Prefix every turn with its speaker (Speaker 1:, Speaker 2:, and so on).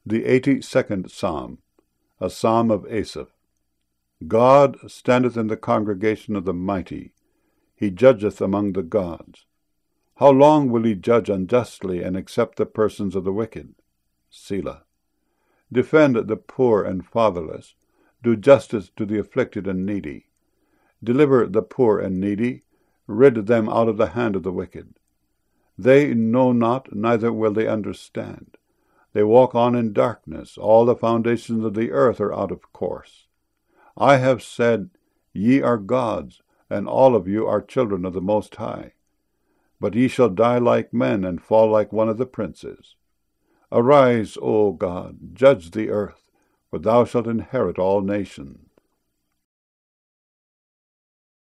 Speaker 1: The 82nd Psalm, a psalm of Asaph. God standeth in the congregation of the mighty. He judgeth among the gods. How long will he judge unjustly and accept the persons of the wicked? Selah. Defend the poor and fatherless. Do justice to the afflicted and needy. Deliver the poor and needy. Rid them out of the hand of the wicked. They know not, neither will they understand. They walk on in darkness. All the foundations of the earth are out of course. I have said, Ye are gods, and all of you are children of the Most High. But ye shall die like men, and fall like one of the princes. Arise, O God, judge the earth, for thou shalt inherit all nations.